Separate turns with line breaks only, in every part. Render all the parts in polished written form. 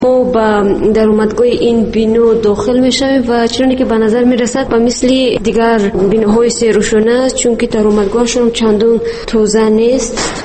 ما با درآمدگاه این بینو داخل میشویم و چنانه که به نظر میرسد به مثل دیگر بینوهای سیروشونه است، چون که درآمدگاهشون چندان توزیع نیست.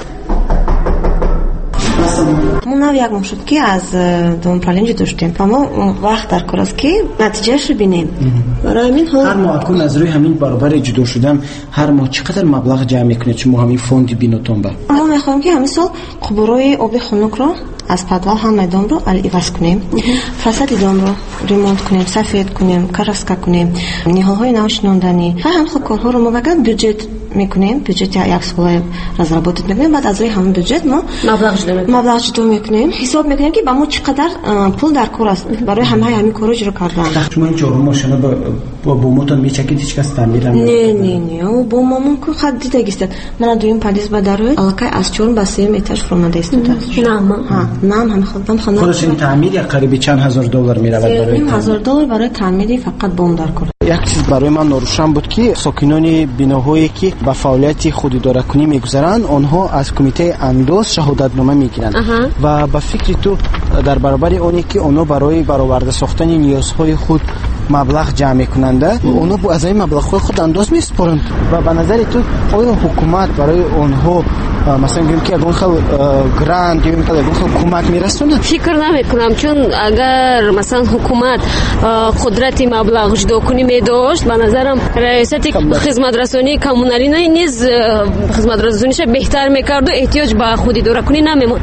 ما نو یک маршрутки аз Дом-Палинҷи доштем ва мо вақт дар кор аст ки натиҷаашро бинем.
барои ҳамин ҳар моҳ акун аз рӯи ҳамин баробари ҷудо шудан ҳар моҳ чӣ қадар маблағ ҷамъ мекунед шумо ҳамин фонди бинотон? Ба
мо мехоҳем ки ҳамин сол қубурои оби хунукро аз подвал ҳамаи домро иваз кунем, фасади домро ремонт кунем, сафед кунем, краска кунем, ниҳоҳои навшинонданӣ ва ҳам хуб корҳоро мо вагар бюджет мекунем, бюджети як солаи разработат мекунем. баъд аз рӯи ҳамин бюджет мо маблағ ҷудо мекунем, ҳисоб мекунем ки ба мо чӣ қадар пул дар кор аст барои ҳамаи ҳамин корҳо иҷро кардан.
шумо ин чорум мошина ба бомотон мечакед, ҳеҷ кас таъмир
не бомомон ку хад дида истад. мана дуюм подъезд ба дарои аллакай аз чорум ба сеюм этаж фуромада истодааст. нам ҳамин
خودش این تعمیر یا قریب چند هزار دلار میرود برای
$1000 برای تعمیر فقط بوم در کار.
یک چیز برای من ناروشن بود که ساکنان بیناهایی که به فعالیت خود اداره کنی میگذارند آنها از کمیته انداز شهادتنامه میگیرند و به فکر تو در برابر اونی که آنها برای برآورده ساختن نیازهای خود مبلغ جمع میکننده اونها از این مبلغ خود انداز میسپارند و به نظر تو آیا حکومت برای آنها مثلا میگیم که اون خیلی گراند یا اون خیلی کمک میرسونه؟
فکر نمیکنم، چون اگر مثلا حکومت قدرت مبلغ جدا کنی میداشت به نظرم ریاست خدمت رسانی کمونالی نیز خدمت رسانیش بهتر میکرد و احتیاج به خود اداره کنی نمیموند.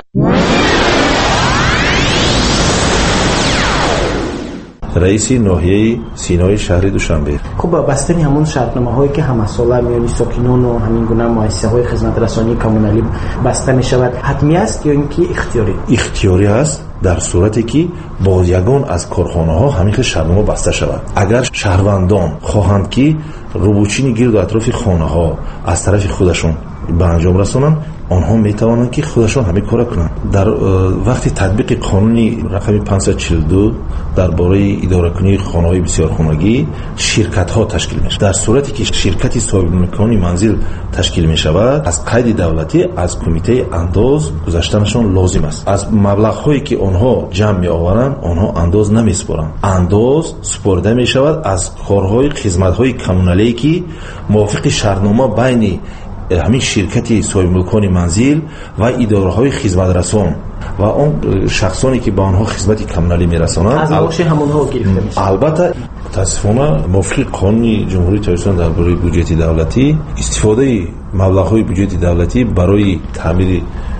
رئیس ناحیه سینای شهر دوشنبه.
خب بستنی همون شرطنامه‌هایی که همساله میانی ساکنان و همین گونه مؤسسه‌های خدمت رسانی کمونالی بسته میشود حتمی است یا اینکه اختیاری؟
اختیاری است در صورتی که با یگان از کارخانه‌ها همین شرطنامه بسته شود. اگر شهروندان خواهند که روبوچینی گرد و اطراف خانه‌ها از طرف خودشون به انجام رسانند، آنها میتوانند که خودشان همین کار کنند. در وقتی تطبیق قانون رقم 542 درباره اداره کنی خانه‌های بسیارخانگی شرکت‌ها تشکیل میشه. در صورتی که شرکتی صاحب ملکانی منزل تشکیل میشود، از قید دولتی از کمیته انداز گذاشتنشان لازم است. از مبلغ‌هایی که آنها جمع می‌آورند آنها انداز نمی‌سپارند. انداز سپرده میشود از کارهای خدمت‌های کمونالی که موافق شرطنامه بین همین شرکتی صاحب ملکان منزل و اداره‌های خدمت رسان و اون شخصانی که به آنها خدمت کمونالی میرسانند
از معاش همونها گرفته میشه.
البته متاسفانه موافق قانون جمهوری تاجیکستان درباره بودجه دولتی استفاده مبلغ‌های بودجه دولتی برای تعمیر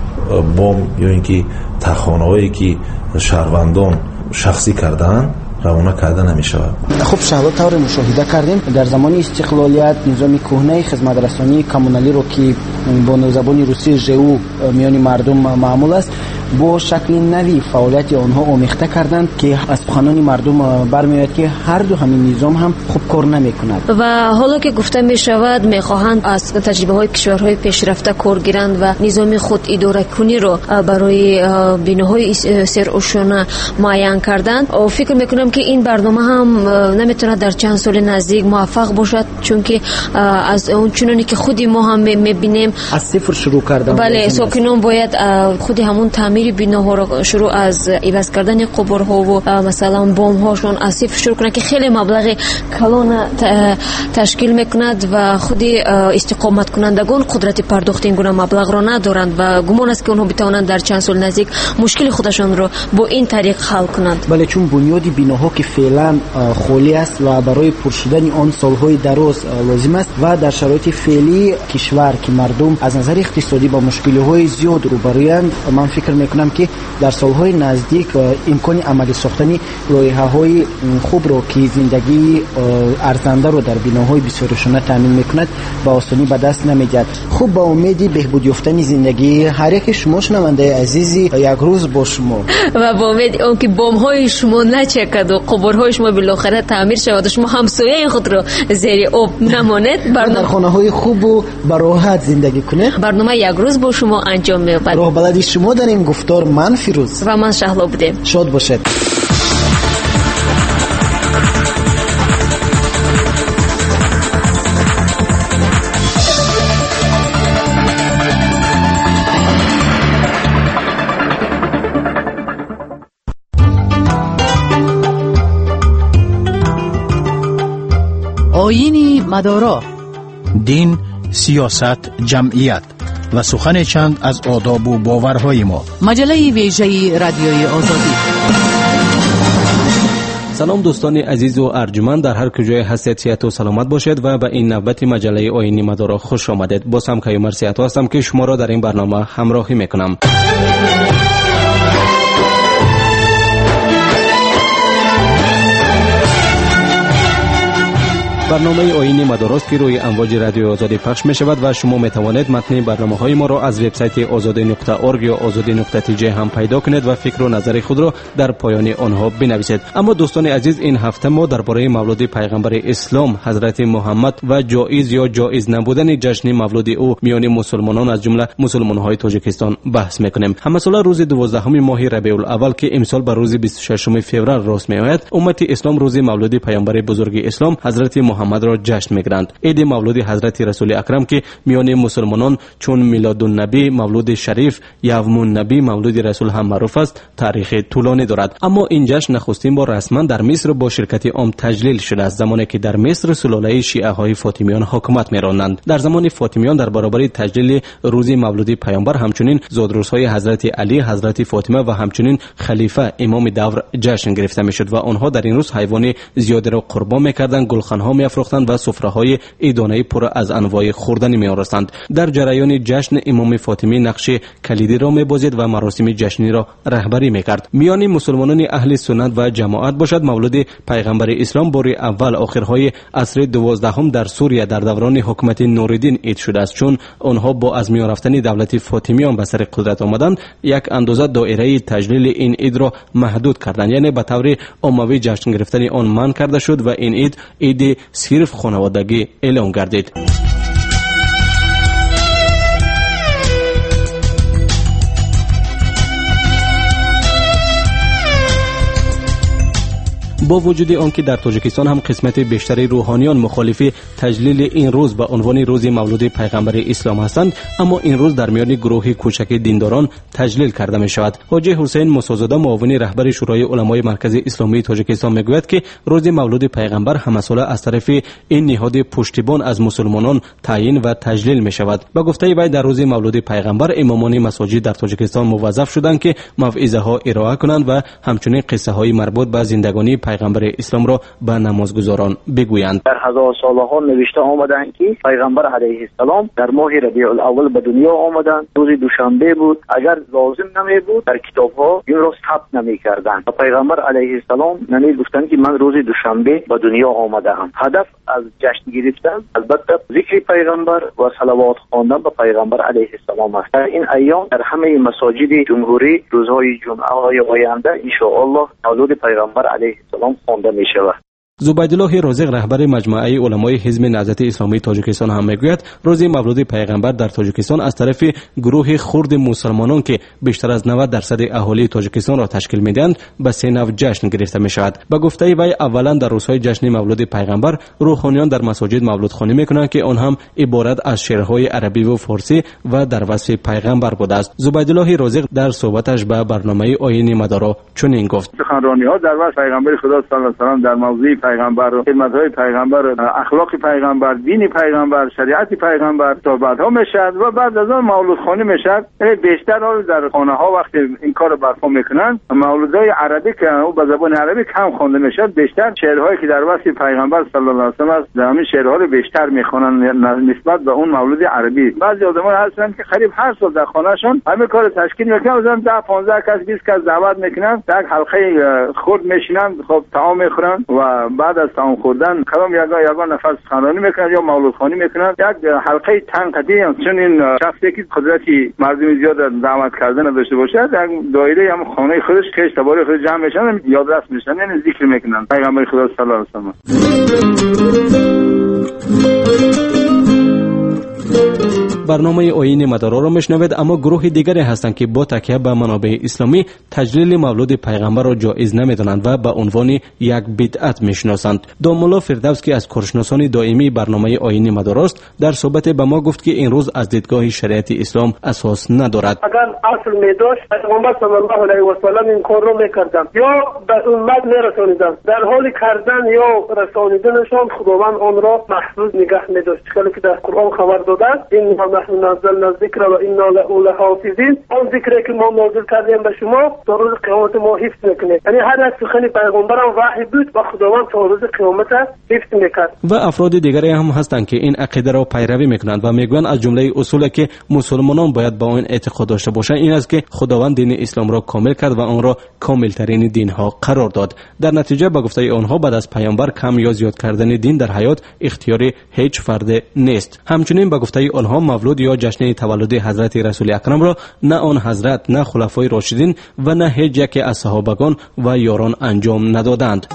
بام یا اینکه تخانه‌هایی که شهروندان شخصی کردند روانه کرده نمی شود.
خب شهلا طور مشاهده کردیم در زمان استقلالیت نظام کهنه خدمت رسانی کمونالی رو که با زبان روسی ژئو میان مردم معمول است با شکل نوی فعالیت آنها آمیخته کردند که از سخنان مردم برمیاد که هر دو همین نظام هم خوب کار نمیکند
و حالا که گفته می شود میخواهند از تجربه های کشورهای پیشرفته کار گیرند و نظام خود اداره کنی رو برای بیناهای سرعشانه معین کردند. فکر میکنم که این برنامه هم نمیتونه در چند سال نزدیک موفق باشد، چون که از اون چنانی که خودی ما هم میبینیم
از صفر شروع کردن.
بله، ساکنان باید خودی همون تعمیر بیناها رو شروع از عوض کردن قبرها و مثلا بام هاشون از صفر شروع کنند که خیلی مبلغ کلان تشکیل میکند و خودی استقامت کنندگان قدرت پرداخت این گونه مبلغ را ندارند و گمان است که اونها بتوانند در چند سال نزدیک مشکل خودشان رو با این طریق حل کنند.
بله، چون بنیاد بیناها که فعلا خالی است و برای پر شدن آن سالهای دراز لازم است و در شرایط فعلی کشور که مردم از نظر اقتصادی با مشکل‌های زیاد روبرویند، من فکر میکنم که در سالهای نزدیک امکان عملی ساختن لایحه‌های خوب را که زندگی ارزنده رو در بیناهای بسیارشانه تامین میکند به آسانی به دست نمیاد. خوب، با امید بهبود یافتن زندگی هر یک شما شنونده عزیزی یک روز با شما
و با امید اون که بم‌های شما نچکد و قبرهای شما بالاخره تعمیر شود و شما همسایه خود رو زیر آب نماند،
در خانه‌های خوب و براحت زندگی کنید.
برنامه یک روز با شما انجام می‌یابد.
راه بلدی شما در این گفتار من فیروز
و من شهلا بودیم.
شاد باشد.
آیین مدارا، دین، سیاست، جمعیت و سخن چند از آداب و باورهای ما. مجله ویژه رادیوی آزادی.
سلام دوستان عزیز و ارجمند، در هر کجای هستید صحت و سلامت باشید و به این نوبت مجله آیین مدارا خوش آمدید. باز هم کیومر صحت هستم که شما را در این برنامه همراهی میکنم. برنامه آیین مداراست که روی امواج رادیو آزادی پخش می شود و شما می توانید متن برنامه های ما را از وبسایت azadi.org یا azadi.tj هم پیدا کنید و فکر و نظر خود را در پایان آنها بنویسید. اما دوستان عزیز، این هفته ما درباره مولود پیغمبر اسلام حضرت محمد و جایز یا جایز نبودن جشن مولود او میان مسلمانان از جمله مسلمان های تاجیکستان بحث میکنیم. همساله روز 12 ماه ربیع الاول که امسال به روز 26 فوریه راست می آید، امت اسلام روز مولود پیامبر بزرگ اسلام حضرت محمد را جشن میگیرند. عید مولود حضرت رسول اکرم که میان مسلمانان چون میلاد النبی، مولود شریف، یوم النبی، مولود رسول هم معروف است، تاریخ طولانی دارد. اما این جشن نخستین بار رسما در مصر با شرکت عام تجلیل شده است، زمانی که در مصر سلاله شیعه های فاطمیان حکومت می‌راندند. در زمان فاطمیان در برابر تجلیل روز مولود پیامبر همچنین زادروزهای حضرت علی، حضرت فاطمه و همچنین خلیفه امام دور جشن گرفته میشد و آنها در این روز حیوان زیادی را قربان می‌کردند، گلخان‌ها می‌افروختند و سفره‌های عیدانه پر از انواع خوردنی می‌آوردند. در جریان جشن امام فاطمی نقش کلیدی را می‌بازید و مراسم جشنی را رهبری می‌کرد. میان مسلمانان اهل سنت و جماعت باشد مولود پیغمبر اسلام بار اول آخرهای عصر 12 در سوریه در دوران حکومت نوردین عید شده است. چون آنها با از میان رفتن دولت فاطمیان به سر قدرت آمدند، یک اندازه دایره تجلیل این عید را محدود کردند، یعنی به طور عمومی جشن گرفتن آن منع کرده شد و این عید صرف خانوادگی اعلام گردید. با وجود آنکه در تاجیکستان هم قسمت بیشتری روحانیان مخالف تجلیل این روز به عنوان روز مولود پیغمبر اسلام هستند، اما این روز در میان گروه کوچک دینداران تجلیل کرده می شود. حاجی حسین موسی‌زاده، معاون رهبر شورای علمای مرکز اسلامی تاجیکستان میگوید که روز مولود پیغمبر همساله از طرف این نهاد پشتیبان از مسلمانان تعیین و تجلیل می شود. با گفته وی در روز مولود پیغمبر امامان مساجد در تاجیکستان موظف شدند که موعظه ها ارائه کنند و همچنین قصه های مربوط به زندگانی پیغمبر اسلام را به نمازگزاران بگویند.
در هزار سالها نوشته آمدند که پیغمبر علیه السلام در ماه ربیع الاول به دنیا آمدند. روز دوشنبه بود. اگر لازم نمی بود در کتاب ها این را ثبت نمی کردند. پیغمبر علیه السلام نمی گفتند که من روز دوشنبه به دنیا آمدم. هدف از جشن گرفتن البته ذکر پیغمبر و صلوات خواندن به پیغمبر علیه السلام است. در این ایام در همه مساجد جمهوری روزهای جمعه های آینده ان شاء الله مولود پیغمبر علیه السلام خوانده می شود.
زبیدالله رازق، رهبر مجموعه علمای حزب نهضت اسلامی تاجیکستان هم میگوید روز مولود پیغمبر در تاجیکستان از طرف گروه خرد مسلمانان که بیشتر از 90% اهالی تاجیکستان را تشکیل میدهند به سه نوع جشن گرفته می شود. به گفته وی اولا در روزهای جشن مولود پیغمبر روحانیان در مساجد مولودخوانی میکنند که آن هم عبارت از شعرهای عربی و فارسی و در وصف پیغمبر بوده است. زبیدالله رازق در صحبتش به برنامه آیین مدارا چنین گفت:
سخنرانی‌ها در وصف پیغمبر خدا صلی الله علیه و در موضوع پیغمبر و خدمت‌های پیغمبر، اخلاق پیغمبر، دین پیغمبر، شریعت پیغمبر صحبت‌ها میشد و بعد از آن مولودخوانی میشد. بیشتر در خانه‌ها وقتی این کارو برپا میکنن مولودهای عربی که به زبان عربی کم خوانده میشد، بیشتر شعرهایی که در وصف پیغمبر صلی الله علیه و آله است همین شعرها رو بیشتر میخوانن نسبت به اون مولود عربی. بعضی آدم‌ها هستن که قریب هر سال در خانه‌شون همین کارو تشکیل میکنن، مثلا 10 15 کس 20 کس دعوت میکنن، در حلقه خرد میشینن، خب طعام میخورن و بعد از طعام خوردن کلام یگان نفس خانانی میکنن یا مولودخوانی میکنن. یک حلقه تنقیدی چون این شخصی که قدرتی مردم زیاد دعوت کردن داشته باشه در دایره هم خانه خودش که اشتباهی خود جمع میشن، یادرس میشن، یعنی ذکر میکنن پیغمبر خدا صلی الله علیه و آله.
برنامه آیین مدارا را میشنوید، اما گروه دیگری هستند که با تکیه به منابع اسلامی تجلیل مولود پیغمبر را جایز نمیدانند و به عنوان یک بدعت میشناسند. دامولا فردوس که از کارشناسان دائمی برنامه آیین مدارا است، در صحبت به ما گفت که این روز از دیدگاه شریعت اسلام اساس ندارد.
اگر اصل میداشت پیغمبر صلی الله علیه و سلم این کار را میکردند یا به امت میرسانیدند، در حال کردن یا رسانیدنشان خداوند آن را محفوظ نگه میداشت، که در قرآن خبر داده است انا نحن نزلنا الذکر و انا له لحافظین. آن ذکری که ما نازل کردیم به شما تا روز قیامت ما حفظ میکنه. یعنی هر از سخن پیغمبر هم وحی بود و خداوند تا روز قیامت حفظ میکرد. و
افراد دیگری هم هستند که این عقیده را پیروی میکنند و میگویند از جمله اصولی که مسلمانان باید با آن اعتقاد داشته باشند این است که خداوند دین اسلام را کامل کرد و آن را کامل ترین دین ها قرار داد. در نتیجه به گفته آنها بعد از پیامبر کم یا زیاد کردن دین در حیات اختیاری هیچ فرد نیست. همچنین به گفته آنها مولود یا جشن تولد حضرت رسول اکرم را نه آن حضرت، نه خلفای راشدین و نه هیچ یک از صحابگان و یاران انجام ندادند.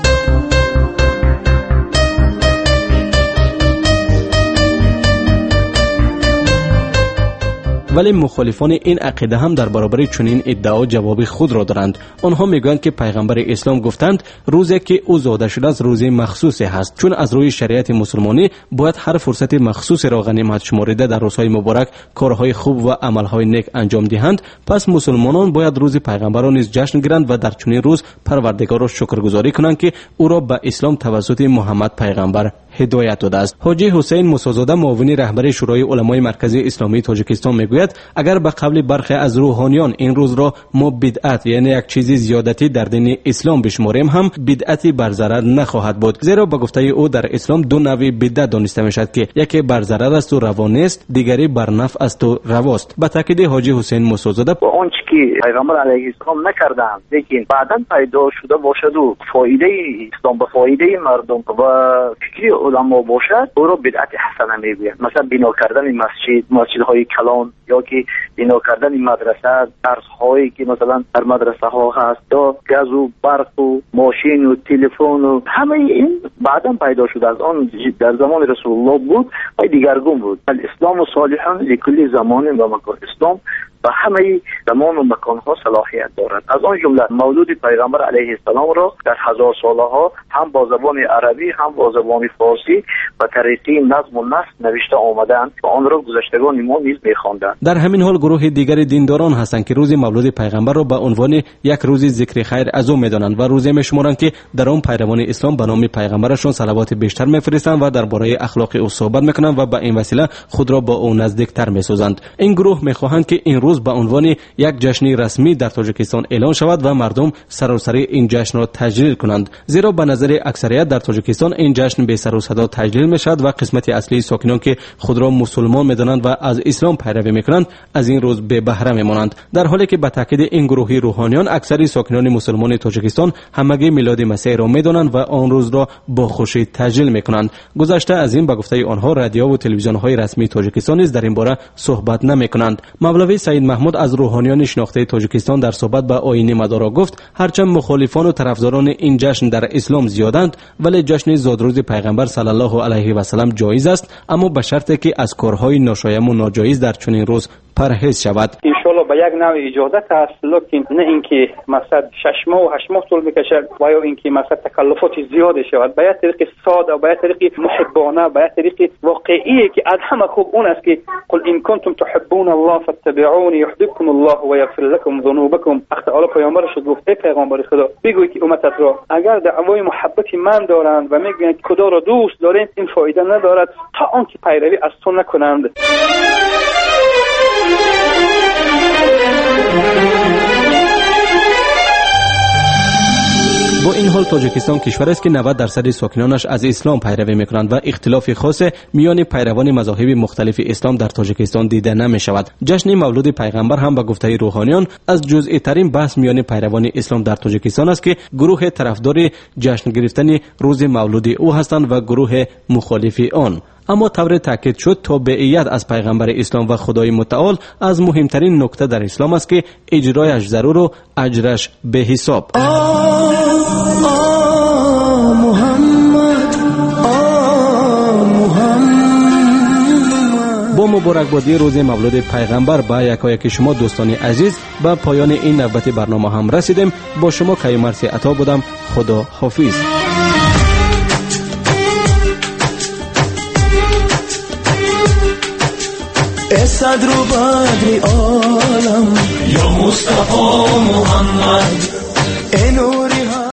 ولی مخالفان این عقیده هم در برابر چنین ادعا جواب خود را دارند. آنها میگویند که پیغمبر اسلام گفتند روزی که او زاده شده است روز مخصوصی هست، چون از روی شریعت مسلمانی باید هر فرصت مخصوصی را غنیمت شمارده در روزهای مبارک کارهای خوب و عملهای نیک انجام دهند. پس مسلمانان باید روز پیغمبر را نیز جشن گیرند و در چنین روز پروردگار را شکرگزاری کنند که او را به اسلام توسط محمد پیغمبر هدایت داده است. حاجی حسین موسی‌زاده معاون رهبر شورای علمای مرکزی اسلامی تاجیکستان میگوید اگر به قول برخی از روحانیان این روز را ما بدعت یعنی یک چیزی زیادتی در دین اسلام بشماریم هم بدعتی بر ضرر نخواهد بود، زیرا به گفته او در اسلام دو نوع بدعت دانسته میشد که یکی بر ضرر است و روا نیست، دیگری بر نفع است و رواست. به تاکید حاجی حسین موسی‌زاده
اون چیزی که پیغمبر علیه السلام نکردند لیکن بعداً پیدا شده باشد و فایده اسلام به فایده مردم و فکری علما باشد او را بدعت حسنه میگویند. مثلا بنا کردن مسجدهای کلان یا که بنا کردن مدرسه، درس هایی که مثلا در مدرسه ها هست، یا گاز و برق و ماشین و تلفن و همه این بعداً پیدا شده. از آن در زمان رسول الله بود و دیگرگون بود. الاسلام صالحان لکل زمان و مکان. اسلام و همه زمان و مکان ها صلاحیت دارد. از آن جمله مولود پیغمبر علیه السلام را در هزار ساله ها هم با زبان عربی هم با زبان فارسی و طریقه نظم و نسق نوشته آمدند و آن را گذشتگان ما نیز می‌خواندند.
در همین حال گروه دیگر دینداران هستند که روز مولود پیغمبر را به عنوان یک روز ذکر خیر از او می‌دانند و روزی می‌شمارند که در آن پیروان اسلام به نام پیغمبرشون صلوات بیشتر می‌فرستند و درباره اخلاق او صحبت می‌کنند و به این وسیله خود را با او نزدیک‌تر می‌سازند. این گروه می‌خواهند که این روز به عنوان یک جشن رسمی در تاجیکستان اعلان شود و مردم سراسری این جشن را تجلیل کنند، زیرا به نظر اکثریت در تاجیکستان این جشن به سر و صدا تجلیل میشد و قسمت اصلی ساکنان که خود را مسلمان میدانند و از اسلام پیروی میکنند از این روز به بهره میمانند، در حالی که به تاکید این گروه روحانیان اکثر ساکنان مسلمان تاجیکستان همگی میلاد مسیح را میدانند و آن روز را با خوشی تجلیل میکنند. گذشته از این به گفته آنها رادیو و تلویزیون های رسمی تاجیکستان نیز در این باره صحبت نمیکنند. مولوی سید محمود از روحانیان شناخته تاجیکستان در صحبت به آیین مدارا گفت هرچند مخالفان و طرفداران این جشن در اسلام زیادند ولی جشن زادروز پیغمبر صلی الله علیه و سلم جایز است، اما به شرطی که از کارهای ناشایان و ناجایز در چنین روز پرهیز شود.
ان شاء الله به یک نوع اجازت است، لکن نه اینکه مثلا 6 ماه و 8 ماه طول بکشد و یا اینکه مثلا تکلفات زیاد شود. به یک طریق ساده و به یک طریق محبانه، به یک طریق واقعی که از همه خوب اون است که قل ان کنتم تحبون الله فاتبعوني يحببكم الله ويغفر لكم ذنوبكم. تعالی پیامبرش گفت ای پیغمبر خدا بگوی که امتت را اگر دعوای محبت من دارند و میگویند خدا را دوست دارین این فایده ندارد تا آنکه پیروی از تو نکنند.
با این حال تاجیکستان کشور است که 90% ساکنانش از اسلام پیروی میکنند و اختلاف خاص میان پیروان مذاهب مختلف اسلام در تاجیکستان دیده نمی شود. جشن مولود پیغمبر هم به گفته روحانیان از جزئی ترین بحث میان پیروان اسلام در تاجیکستان است که گروه طرفدار جشن گرفتن روز مولود او هستند و گروه مخالف آن. اما طور تاکید شد تابعیت از پیغمبر اسلام و خدای متعال از مهمترین نکته در اسلام است که اجرایش ضرور و اجرش به حساب. با مبارکبادی روز مولد پیغمبر به یکایک شما دوستان عزیز به پایان این نوبت برنامه هم رسیدیم. با شما کیومرثی عطا بودم. خدا حافظ.
صدر و بدر عالم یا مصطفی محمد